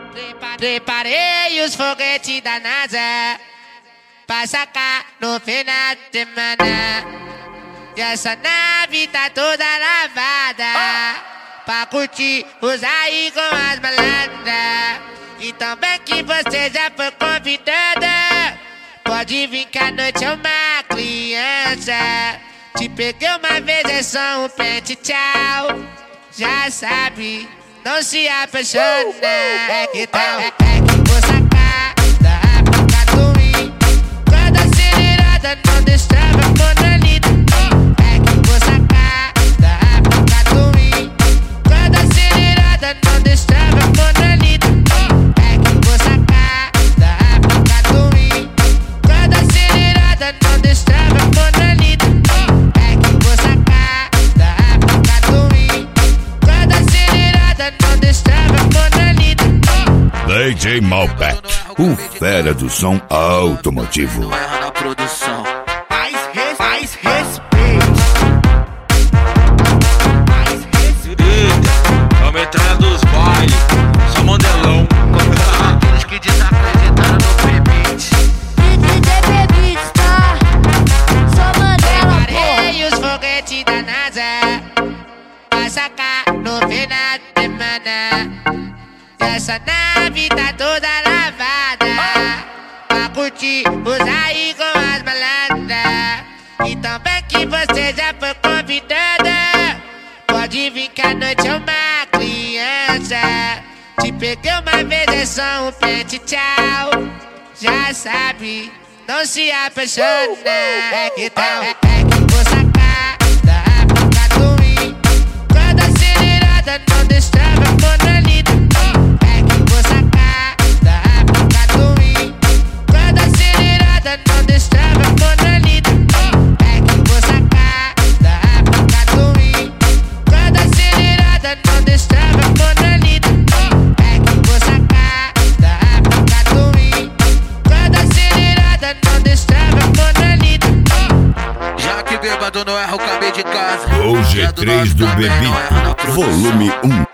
Preparei os foguetes da NASA pra sacar no final de semana. E essa nave tá toda lavada pra curtir, usar aí com as malandras. Então bem que você já foi convidada, pode vir que a noite é uma criança. Te peguei uma vez, é só um pente, tchau. Já sabe, não se apaixona. É que vou sacar da África do Rio. Cada acelerada não destrava a monolita. É que vou sacar da África do Rio. Cada acelerada não destrava a monolita. É que vou sacar da África do Rio. Cada acelerada não destrava a monolita. É que vou sacar da África do Rio. Cada acelerada não destrava a monolita. DJ Malbec, o fera do som automotivo. Na produção. Mais respeito. A metralha dos bailes, só modelão. Aqueles que desacreditaram no permite. DJ Beats, tá? Só Mandela, Preparei os foguetes da NASA pra sacar no final de semana. E essa nave tá toda lavada pra curtir, usar aí com as malandras. Então bem que você já foi convidada, pode vir que a noite é uma criança. Te peguei uma vez, é só um pente, tchau. Já sabe, não se apaixona. É que vou sacar da África do Rio. Cada acelerada não destrava a monolita. É que vou sacar da África do Rio. Cada acelerada não destrava a monolita. É que vou sacar da África do Rio. Cada acelerada não destrava a monolita. É que vou sacar da África do Rio. Cada acelerada não destrava a monolita. Já que bêbado não erra o cabelo de casa. O G3 do Bebi, volume 1.